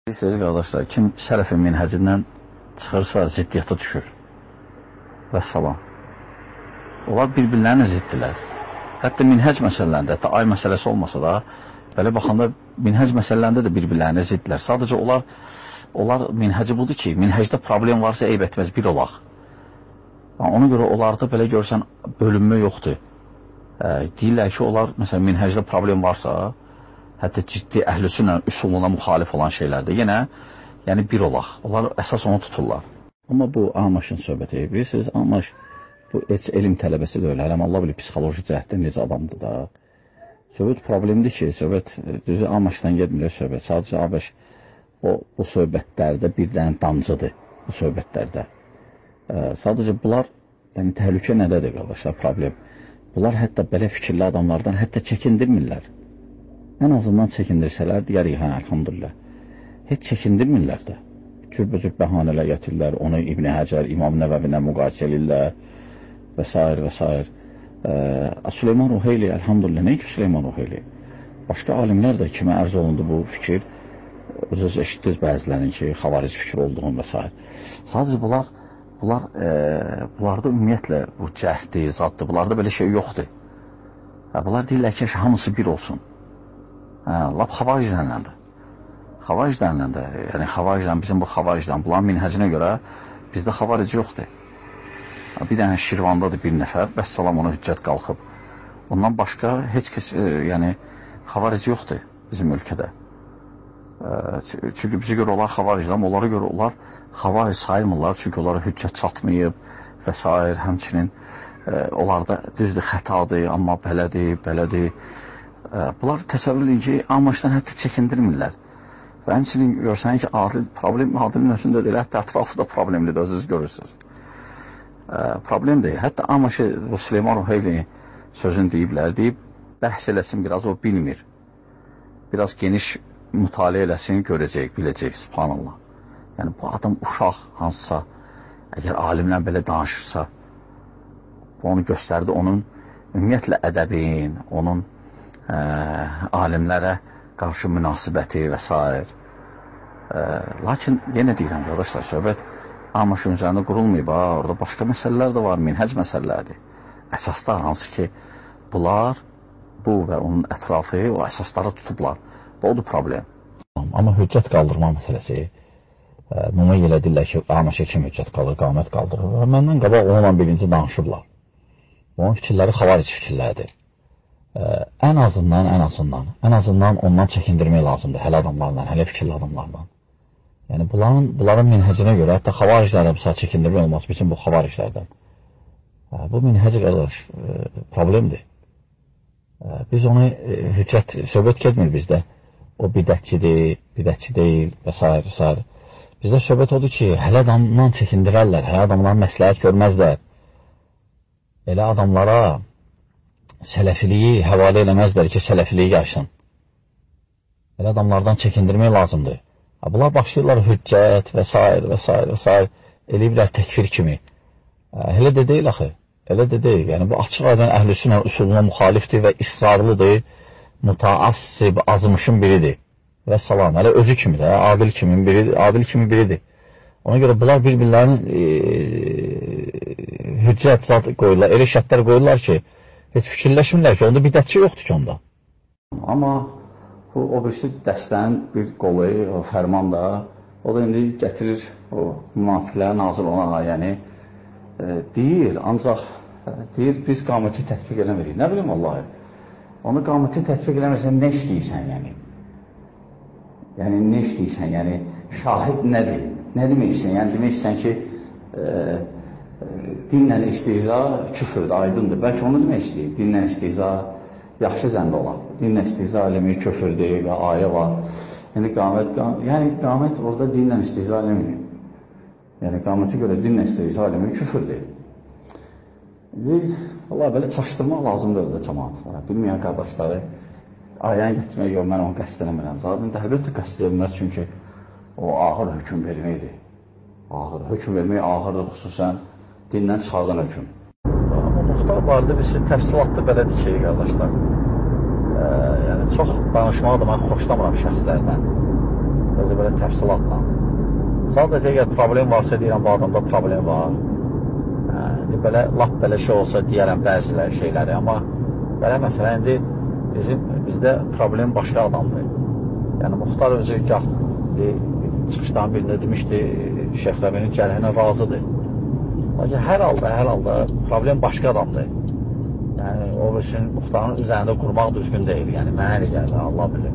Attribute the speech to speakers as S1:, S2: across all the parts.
S1: Bilirsiniz, qardaşlar, kim sələfin minhəcindən çıxırsa, ziddiyyətə düşür. Və salam. Onlar bir-birlərinə ziddilər. Hətta minhəc məsələlərində, hətta ay məsələsi olmasa da, belə baxanda minhəc məsələlərində də bir-birlərinə ziddilər. Sadəcə onlar minhəci budur ki, minhəcdə problem varsa eyb etməz, bir olaq. Ona görə onlarda belə görsən, bölünmə yoxdur. Deyirlər ki, onlar, məsələn, minhəcdə problem varsa, hətta ciddi əhlüsünlə, üsuluna müxalif olan şeylərdir. Yenə, yəni bir olaq. Onlar əsas onu tuturlar. Amma bu Amaşın söhbəti, bilirsiniz, Amaş bu heç elm tələbəsi də öyle. Hələm Allah bilir, psixoloji cəhətdən necə adamdır da. Söhbət problemdir ki, söhbət, düzü Amaşdan gedmir söhbət. Sadəcə Amaş bu söhbətlərdə bir dənə damcıdır, bu söhbətlərdə. Sadəcə bunlar, yəni təhlükə nədədir, qardaşlar, problem. Bunlar hətta belə fikirli adamlardan hətta çəkindirmirlər. Ən azından çəkindirsələr, deyərik, hə, elhamdülillah. Heç çəkindirmirlər də. Cürbəcür bəhanələr gətirirlər, onu İbn Həcər, İmam Nəvəvinə müqayisə edirlər və s. və s. Süleyman Ruheyli, elhamdülillah, nə ki Süleyman Ruheyli? Başqa alimlər də kimə ərz olundu bu fikir, öz eşitdiniz bəzilərinin ki, xavaric fikir olduğunu və s. Sadəcə bunlarda ümumiyyətlə bu cəhdi, zaddır, bunlarda belə şey yoxdur. Bunlar deyirlər ki, hamısı bir olsun. Lap xavariclərlə də. Xavariclərlə də, yəni xavariclərlə, bizim bu xavariclərlə, bunların minhəcinə görə bizdə xavaric yoxdur. Bir dənə Şirvandadır bir nəfər, bəs salam ona hüccət qalxıb. Ondan başqa heç kəs, yəni xavaric yoxdur bizim ölkədə. Çünki bizə görə onlar xavariclər, onlara görə onlar xavaric sayılmırlar, çünki onlara hüccət çatmayıb və s. Həmçinin onlarda düzdür, xətadır, amma belədir. Bunlar təsəvvür edin ki, Amaşdan hətta çəkindirmirlər. Və həmçinin görsən ki, problem adilin özündə deyil, hətta ətrafı da problemlidir, özünüz görürsünüz. Problemdir. Hətta Amaşı, bu Süleyman Ruheyli sözünü deyiblər, deyib, bəhs eləsin, biraz o bilmir. Biraz geniş mütaliə eləsin, görəcək, biləcək, subhanallah. Yəni, bu adam uşaq hansısa, əgər alimlə belə danışırsa, bu onu göstərdi, onun ümumiyyətlə ədəbin, onun alimlərə qarşı münasibəti və s. Lakin yenə deyirəm, qardaşlar, söhbət Amaşın üzərində qurulmayıb, orada başqa məsələlər də var, minhəc məsələlərdir. Əsaslar hansı ki, bunlar, bu və onun ətrafı o əsasları tutublar. Odur problem. Amma hüccət qaldırma məsələsi, mümək elədirlər ki, Amaşa kim hüccət qalır, qamət qaldırır. Məndən qabaq onunla birinci danışıblar. Onun fikirləri xavaric fikirlərdir. Ən azından ondan çəkindirmək lazımdır, hələ adamlarla, hələ fikirli adamlarla. Yəni, bunların minhəcinə görə, hətta xavariclərdən bu saat çəkindirmək olmaz, bizim bu xavariclərdən. Bu minhəci qardaş, problemdir. Biz onu hüccət, söhbət getmir bizdə. O bidətçi deyil və s. Bizdə söhbət odur ki, hələ adamdan çəkindirərlər, hələ adamdan məsləhət görməzlər. Elə adamlara sələfiliyi həvalə eləməzlər ki, sələfiliyi yaşın. Elə adamlardan çəkindirmək lazımdır. Bunlar başlayırlar hüccət və s. eləyiblər təkfir kimi. Elə də deyil axı, elə də deyil. Yəni, bu açıq aydın əhlüsünə, usuluna müxalifdir və israrlıdır, mütaassib, azmışın biridir. Və salam, elə özü kimi də, adil kimi biridir. Ona görə bunlar bir-birlərinin hüccət zat qoyurlar, elə şərtlər qoyurlar ki, heç fikirləşmirlər ki, onda bidətçi yoxdur ki onda. Amma o birisi dəstənin bir qolu, o fərman da, o da indi gətirir o münafiqlərə nazil olan ayəni, deyir, ancaq deyir, biz qaməti tətbiq eləmirik. Nə bilim, Allahı? Onu qaməti tətbiq eləmirsən, nə işləyirsən, yəni? Yəni, nə işləyirsən, yəni, şahid nədir? Nə deməksən? Yəni, deməksən ki, dinlə istihza küfürdür, aydındır. Bəlkə onu demək istəyir, dinlə istihza yaxşı zənd olan. Dinlə istihza eləmək küfürdür və ayə var. Yəni, qamət orada dinlə istihza eləmir. Yəni, qamətə görə dinlə istihza eləmək küfürdür. Allah, belə çaşdırmaq lazımdır öyle cəmaatlara. Bilməyən qardaşları ayəni gətirmək yox, mən onu qəst eləmirəm. Zaten əlbəttə qəst eləmir, çünki o ağır hökum verməkdir. Hökum vermək ağırdır, xüsusən dindən çıxardan hökum. Amma muxtar barədə biz təfsilatlı belədir ki, qardaşlar. Yəni, çox danışmağı da mən xoşlamıram şəxslərdən. Özü belə təfsilatla. Sadəcə əgər problem varsa deyirəm, bu adamda problem var. Belə, lap belə şey olsa deyərəm bəziləri şeyləri, amma belə məsələ indi bizdə problem başqa adamdır. Yəni, Muxtar özü gah çıxışdan birində demişdi, Şeyx Rəbinin cərhinə razıdır. Lakin hər halda problem başqa adamdır. Yəni, o üçün Muxtarın üzərində qurmaq düzgün deyil. Yəni, mənə elə gəlir, Allah bilir.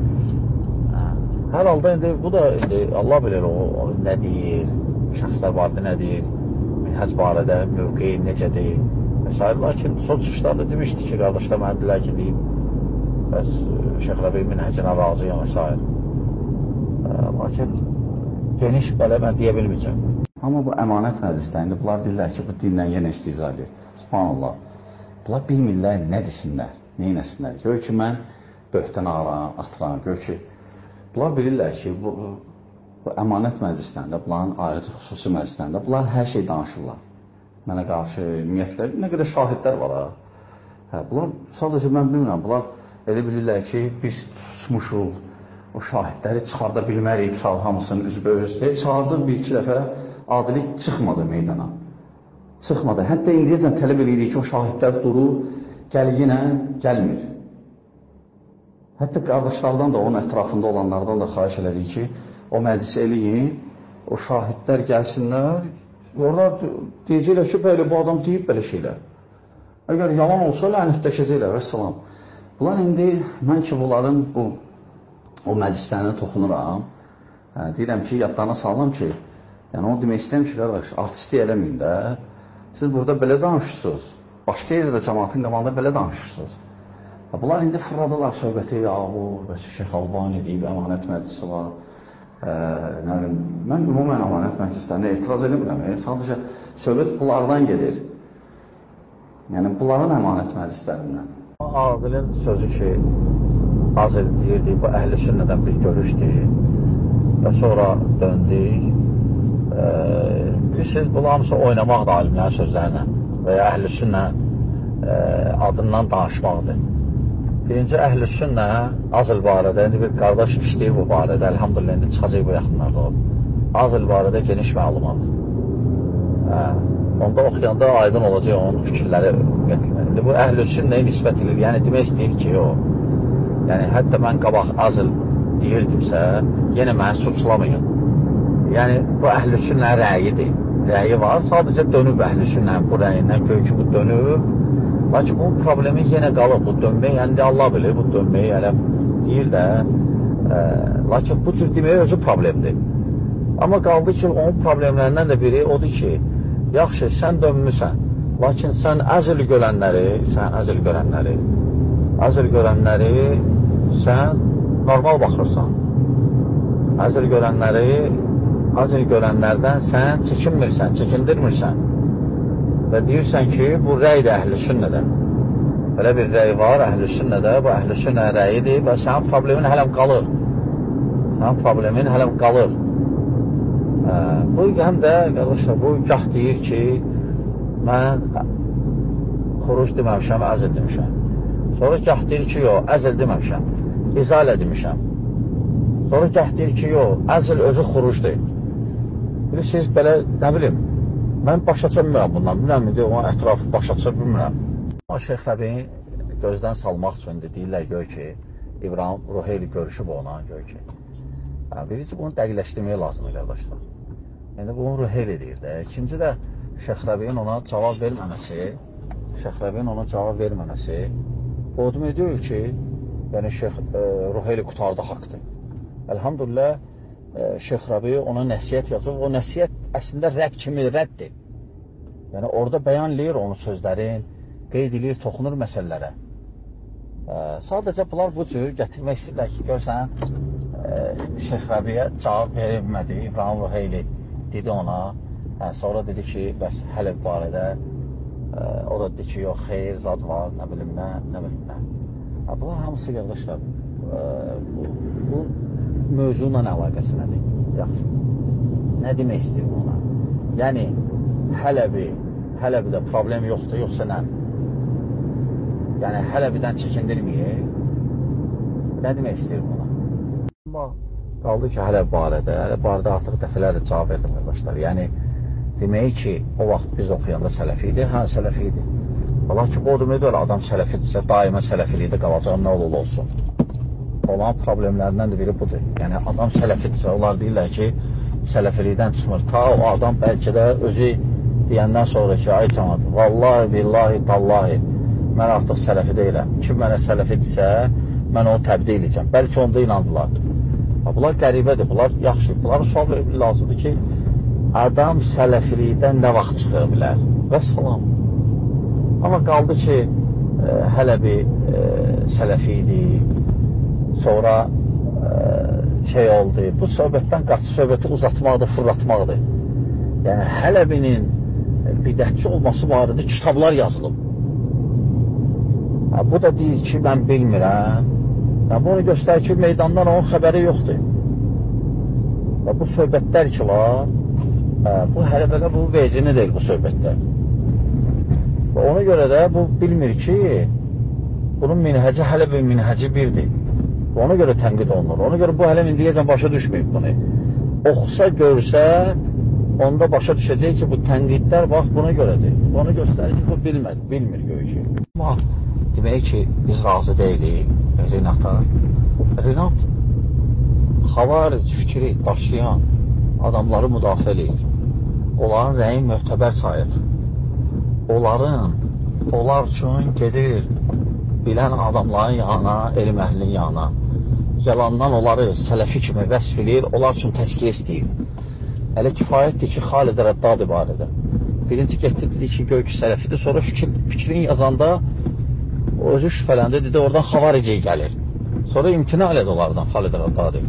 S1: Hər halda indi, bu da indi Allah bilir o nə deyir, şəxslər barədə nə deyir, minhəc barədə mövqeyi necədir və s. Lakin son çıxışlarda demişdi ki, qardaşlar mənə dilər ki, deyib, bəs Şeyx Rəbi minhəcinə razıyam və s. Lakin geniş belə mən deyə bilməyəcəm. Amma bu əmanət məclislərində bunlar deyirlər ki, bu dinlə yenə istiza edir. Subhanallah. Bunlar bilmirlər nə desinlər, nə inəsinlər. Gör ki, mən böhtən atıram, gör ki, bunlar bilirlər ki, bu əmanət məclislərində, bunların ayrıcı xüsusi məclislərində, bunlar hər şey danışırlar. Mənə qarşı, ümumiyyətlə, nə qədər şahidlər var ha. Bunlar, sadəcə mən bilmirəm, bunlar elə bilirlər ki, biz susmuşuq, o şahidləri çıxarda bilmərik, hamısının üzbəüz. Çağırdıq bir-iki dəfə, adilik çıxmadı meydana. Çıxmadı. Hətta indiyəcən tələb edirik ki, o şahidlər durur, gəlginə gəlmir. Hətta qardaşlardan da, onun ətrafında olanlardan da xahiş elədik ki, o məclis eləyin, o şahidlər gəlsinlər, orada deyəcəklər ki, bəli, bu adam deyib belə şeylər. Əgər yalan olsa, lənətləşəcəklər, vəssalam. Bunlar indi, mən ki, bunların o məclislərinə toxunuram, deyirəm ki, yadlarına sağlam ki, yəni onu demək istəyəm ki, qardaş, artisti eləməyin də, siz burada belə danışırsınız, başqa yerdə cəmaatın qabağında belə danışırsınız. Bunlar indi fırladılar söhbəti, Şeyx Albani deyib, əmanət məclisi var. Mən ümumən əmanət məclislərinə etiraz eləmirəm, sadəcə söhbət bunlardan gedir. Yəni, bunların əmanət məclislərindən. Adilin sözü ki, Azir deyirdi, bu əhl-i sünnədən bir görüşdür və sonra döndük. Bilirsiniz, bunlar hamısı oynamaq da alimlərin sözlərinə və ya əhl-i sünnə adından danışmaqdır. Birinci əhl-i sünnə Azil barədə, indi bir qardaş işləyir bu barədə, elhamdülillah, indi çıxacaq bu yaxınlarda o. Azil barədə geniş məlumat. Onda oxuyanda aydın olacaq onun fikirləri ümumiyyətlə. İndi bu əhl-i sünnəyə nisbət edilir, yəni demək istəyir ki, o. Yəni, hətta mən qabaq Azil deyirdimsə, yenə məni suçlamayın. Yəni, bu əhl-i sünnə rəyidir. Rəyi var, sadəcə dönüb əhl-i sünnə bu rəyindən, gör ki, bu dönüb. Lakin bu problemi yenə qalıb, bu dönmək, yəni Allah bilir, bu dönməyi hələ deyir də, lakin bu cür deməyə özü problemdir. Amma qaldı ki, onun problemlərindən də biri odur ki, yaxşı, sən dönmüsən, lakin sən əzl görənləri sən normal baxırsan. Əzl görənlərdən sən çəkinmirsən, çəkindirmirsən. Və deyirsən ki, bu rəy də əhl-i sünnədə. Belə bir rəy var əhl-i sünnədə, bu əhl-i sünnə rəyidir və sənin problemin hələm qalır. Bu həm də, qardaşlar, bu gah deyir ki, mən xuruc deməmişəm, əzl demişəm. Sonra gah deyir ki, yox, əzl deməmişəm, izalə demişəm. Sonra gah deyir ki, yox, əzl özü xurucdur. Bilirsiniz, belə, nə bilim, mən başa çəkmirəm bundan, bilmirəm, ona ətrafı başa çəkir bilmirəm. Amma Şeyx Rəbini gözdən salmaq üçün deyirlər, gör ki, İbrahim Ruheyli görüşüb ona, gör ki. Birinci, bunu dəqiqləşdirməyə lazımdır, qardaşlar. Yəni, bunu Ruheyli deyir də. İkinci də, Şeyx Rəbinin ona cavab verməməsi, o demək deyil ki, yəni Şeyx Ruheyli qutardı haqdır. Elhamdülillah, Şeyx Rəbi ona nəsiyyət yazıb, o nəsiyyət əslində rədd kimi rəddir. Yəni, orada bəyanlayır onun sözlərin, qeyd edir, toxunur məsələlərə. Sadəcə, bunlar bu cür gətirmək istəyirlər ki, görsən, Şeyx Rəbiyə cavab verilmədi, İbrahim Ruheyli dedi ona, sonra dedi ki, bəs Hələb barədə, o da dedi ki, yox, xeyr, zad var, nə bilim nə. Bunlar hamısı, qardaşlar, bu mövzuyla əlaqəsi nədir? Yaxşı. Nə demək istəyir buna? Yəni, Hələbidə problem yoxdur, yoxsa nə? Yəni, Hələbidən çəkindirməyək. Nə demək istəyir buna? Amma Qaldı ki, hələ barədə artıq dəfələrlə cavab verdim, qardaşlar. Yəni, demək ki, o vaxt biz oxuyanda sələfi idi, hə, sələfi idi. Lakin o demək deyil, adam sələfidirsə, daimə sələfiliyidə qalacaq, nə olur olsun. Olan problemlərindən də biri budur. Yəni, adam sələfidirsə, onlar deyirlər ki, sələfilikdən çıxmır. Ta o adam bəlkə də özü deyəndən sonra ki, ay cəmat, vallahi, billahi, tallahi, mən artıq sələfi deyiləm. Kim mənə sələfidirsə, mən onu təbdi edəcəm. Bəlkə onda inandılar. Bunlar qəribədir, bunlar yaxşı. Bunlara sual vermək lazımdır ki, adam sələfilikdən nə vaxt çıxır bilər? Və salam. Amma qaldı ki, hələ bir sələfi idi, sonra şey oldu, bu söhbətdən qaçı, söhbəti uzatmaqdır, fırlatmaqdır. Yəni, hələ birinin bidətçi olması barədə kitablar yazılıb. Bu da deyir ki, mən bilmirəm. Bunu göstərir ki, meydandan onun xəbəri yoxdur. Bu söhbətlər ki var, bu hələ belə bu vecini deyil bu söhbətlər. Ona görə də bu bilmir ki, bunun minhəci hələ bir minhəci birdir. Ona görə tənqid olunur. Ona görə bu hələ indiyəcən başa düşməyib bunu. Oxusa, görsə, onda başa düşəcək ki, bu tənqidlər bax buna görədir. Onu göstərir ki, bu bilmir görüşü. Amma demək ki, biz razı deyilik Rinata. Rinat xavaric fikri daşıyan adamları müdafiə edir. Onların rəyi möhtəbər sayır. Onlar üçün gedir bilən adamların yanına, elm əhlinin yanına. Yalandan onları sələfi kimi vəsf edir, onlar üçün təskiyə istəyir. Hələ kifayətdir ki, Xalid Rəddadi barədə. Birinci getdi, dedi ki, göy ki, sələfidir. Sonra fikrini yazanda özü şübhələndi, dedi, oradan xavariciyə gəlir. Sonra imtina elədi onlardan Xalid Rəddadi.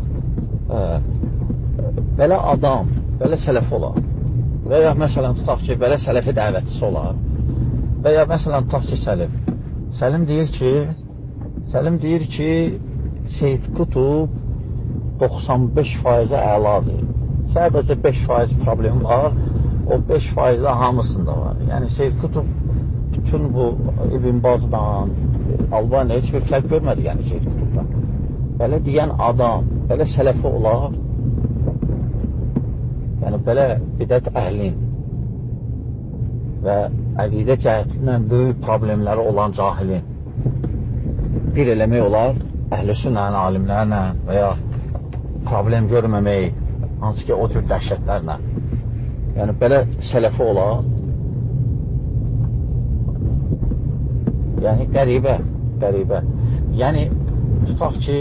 S1: Belə adam, belə sələfi olar. Və ya məsələn tutaq ki, belə sələfi dəvətçisi olar. Və ya məsələn tutaq ki, Səlim deyir ki, Seyyid Qutub 95% əladır. Sadəcə 5% problem var, o 5% hamısında var. Yəni Seyyid Qutub bütün bu İbn Bazdan, Albaniya heç bir fərq görmədi, yəni Seyyid Qutubdan. Belə deyən adam, belə sələfi olar, yəni belə bidət əhlin və əqidə cəhətindən böyük problemləri olan cahilin bir eləmək olar, əhl-i sünnənin alimlərlə və ya problem görməmək, hansı ki o cür dəhşətlərlə. Yəni belə sələfi olar, yəni qəribə. Yəni tutaq ki,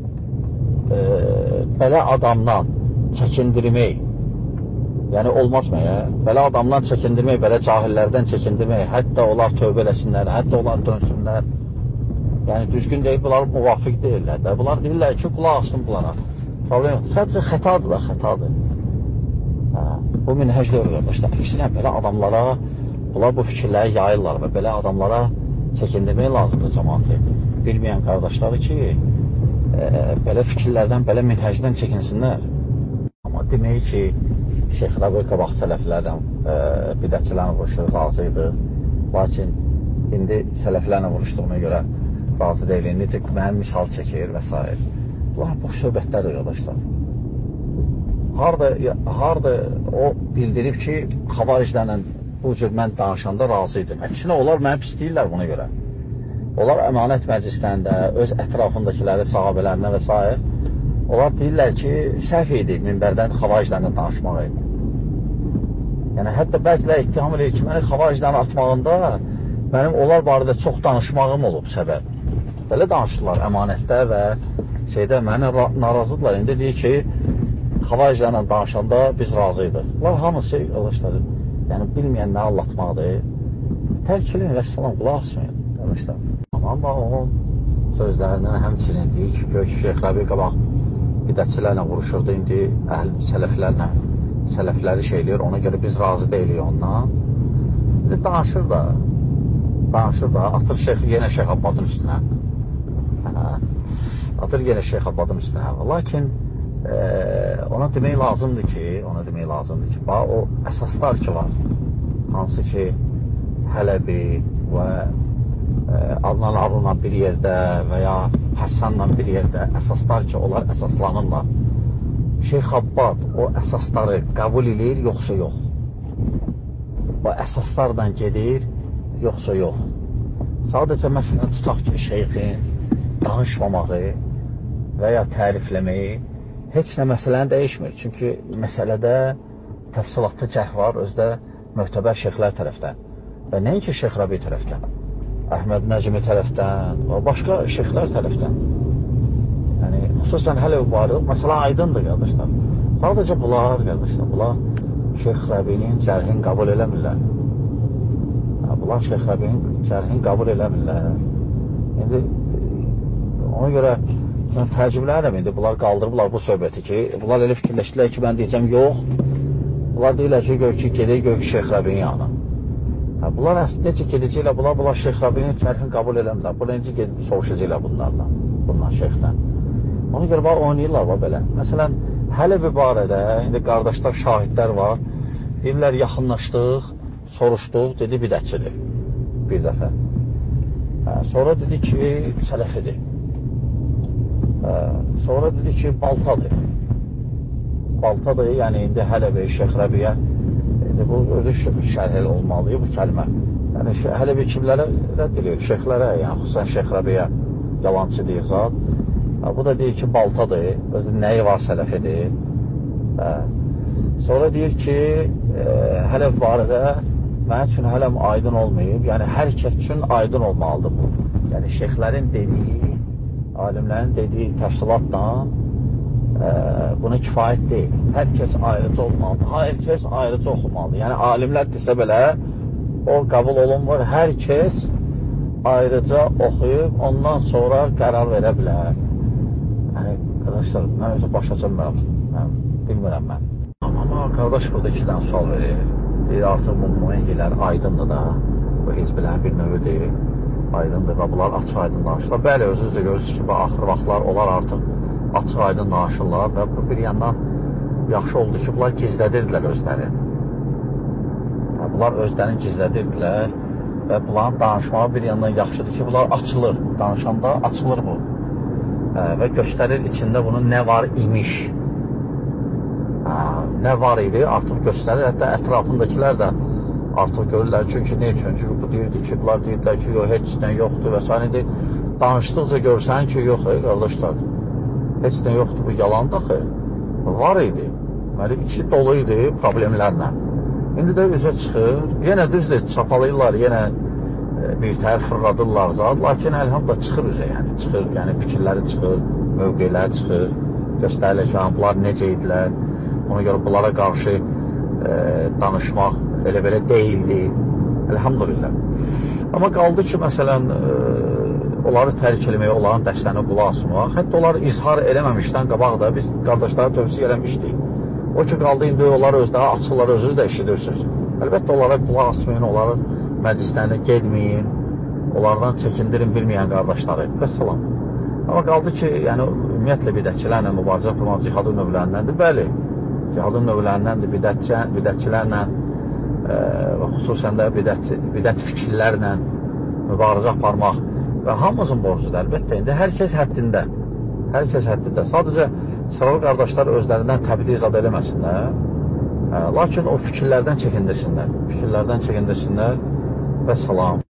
S1: belə adamdan çəkindirmək, yəni olmaz mı ya? Belə adamdan çəkindirmək, belə cahillərdən çəkindirmək, hətta onlar tövbə eləsinlər, hətta onlar dönsünlər. Yəni düzgün deyil, bunlar müvafiq deyirlər də. Bunlar deyirlər ki, qulaq asın bunlara. Problem yoxdur. Sadəcə xətadır da, xətadır. Bu minhəcdə öyrənmişlər. Əksinə, belə adamlara, bunlar bu fikirləri yayırlar və belə adamlara çəkindirmək lazımdır cəmaatı. Bilməyən qardaşları ki, belə fikirlərdən, belə minhəcdən çəkinsinlər. Amma demək ki, Şeyx Rəbi qabaq sələflərlə bidətçilərlə vuruşur, razı idi. Lakin indi sələflərlə vuruşduğuna görə razı deyil. Necə mənim misal çəkir və s. Bunlar boş söhbətlərdir, qardaşlar. Harada o bildirib ki, xavariclərlə bu cür mən danışanda razı idim. Əksinə, onlar mənə pis deyirlər buna görə. Onlar əmanət məclislərində, öz ətrafındakiləri, sahabələrinə və s. Onlar deyirlər ki, səhv idi minbərdən xavariclərlə danışmaq idi. Yəni, hətta bəzilər ittiham edir ki, məni xavariclərin atmağında mənim onlar barədə çox danışmağım olub səbəb. Belə danışırlar əmanətdə və şeydə məni narazıdırlar. İndi deyir ki, xavariclərlə danışanda biz razıydıq. Bunlar hamısı, qardaşlar, yəni bilməyən nə anlatmaqdır. Tərkilin və salam, qulaq asmayın, qardaşlar. Amma onun sözlərindən həmçinin deyir ki, gör ki, Şeyx Rəbi qabaq bidətçilərlə vuruşurdu, indi sələflərlə, sələfləri şeyləyir, ona görə biz razı deyilik ondan. Danışır da, atır yenə Şeyx Abbadın üstünə. Atır yenə Şeyx Abbadın üstünə. Lakin ona demək lazımdır ki, o əsaslar ki var, hansı ki, Hələbi və Adnan bir yerdə və ya Həssanla bir yerdə əsaslar ki, onlar əsaslanırlar. Şeyx Abbad o əsasları qəbul edir, yoxsa yox? O əsaslardan gedir, yoxsa yox? Sadəcə məsələn tutaq ki, şeyxin danışmamağı və ya tərifləməyi heç nə məsələni dəyişmir. Çünki məsələdə təfsilatlı cərh var, özdə möhtəbər şeyxlər tərəfdən və nəinki Şeyx Rabi tərəfdən, Əhməd Nəcmi tərəfdən və başqa şeyxlər tərəfdən. Yəni, xüsusən hələ mübarək, məsələ aydındır, qardaşlar. Sadəcə bunlar, qardaşlar, bunlar Şeyx Rabinin cərhin qəbul eləmirlər. Bunlar Şeyx Rabinin cərhin qəbul eləmirlər. İndi, ona görə mən təəccüblənirəm, indi bunlar qaldırırlar bu söhbəti ki, bunlar elə fikirləşdilər ki, mən deyəcəm, yox. Bunlar deyirlər ki, gedək Şeyx Rabinin yanına. Bunlar necə gedəcəklər, bunlar Şeyx Rabinin cərhin qəbul eləmirlər. Bunlar necə gedib soruşacaqlar bundan şeyxdən. Ona görə var, oynayırlar var belə. Məsələn, hələ bir barədə, indi qardaşlar, şahidlər var. Deyirlər, yaxınlaşdıq, soruşduq, dedi bidətçidir bir dəfə. Sonra dedi ki, sələfidir. Sonra dedi ki, baltadır. Baltadır, yəni indi hələ bir Şeyx Rabiyə, bu özü şərhəli olmalıdır bu kəlmə. Yəni, hələ bir kimlərə rədd edir, şeyxlərə, yəni xüsusən Şeyx Rabiyə yalancı deyir zat. Bu da deyir ki, baltadır, özü nəyi var sələfidir. Sonra deyir ki, hələ barədə mənim üçün hələ aydın olmayıb, yəni hər kəs üçün aydın olmalıdır bu. Yəni, şeyxlərin dediyi, alimlərin dediyi təfsilatla buna kifayət deyil. Hər kəs ayrıca olmalıdır, hər kəs ayrıca oxumalıdır. Yəni, alimlər desə belə, o qəbul olunmur, hər kəs ayrıca oxuyub, ondan sonra qərar verə bilər. Yəni, qardaşlar, mən özü başa çönmürəm, bilmirəm mən. Amma qardaş burada 2 dənə sual verir. Deyir, artıq bu müəyyənlər aydındır da, bu hizbilərin bir növüdür, aydındır və bunlar açıq aydın danışırlar. Bəli, özünüz də görürsünüz ki, axır vaxtlar onlar artıq açıq aydın danışırlar və bir yandan yaxşı oldu ki, bunlar gizlədirdilər özləri. Bunlar özlərini gizlədirdilər və bunların danışmağı bir yandan yaxşıdır ki, bunlar açılır, danışanda açılır bu. Və göstərir içində bunun nə var imiş. Nə var idi, artıq göstərir, hətta ətrafındakilər də artıq görürlər. Çünki nə üçün? Çünki bu deyirdi ki, bunlar deyirlər ki, yox, heç nə yoxdur və s. Danışdıqca görsən ki, yox, qardaşlar, heç nə yoxdur, bu yalan daxı. Var idi, içi dolu idi problemlərlə. İndi də üzə çıxır, yenə düzdür, çapalayırlar, yenə bir təhər fırladırlar zat, lakin əlhamdülillah çıxır üzə, yəni fikirləri çıxır, mövqeləri çıxır, göstərilir ki, bunlar necə idilər, ona görə bunlara qarşı danışmaq elə belə deyildi, əlhamdülillah. Amma qaldı ki, məsələn, onları tərk eləmək, onların dərslərini qulaq asmaq, hətta onları izhar eləməmişdən qabaq da biz qardaşlara tövsiyə eləmişdik. O ki, qaldı indi onlar özləri açırlar, özünüz də eşidirsiniz. Əlbəttə, onlara qulaq asmayın, onları məclislərinə gedməyin, onlardan çəkindirin bilməyən qardaşları. Vəssalam. Amma qaldı ki, yəni, ümumiyyətlə bidətçilərlə mübarizə aparmaq cihadın növlərindəndir. Bəli, cihadın növlərindəndir bidətçilərlə və xüsusən də bidət fikirlərlə mübarizə aparmaq və hamımızın borcudur, əlbəttə. İndi hər kəs həddində. Hər kəs həddində. Sadəcə, sıralı qardaşlar özlərindən təbdil zad eləməsinlər, lakin o fikirlərdən çəkindirsinlər. Fikirlərdən çəkindirsinlər və salam.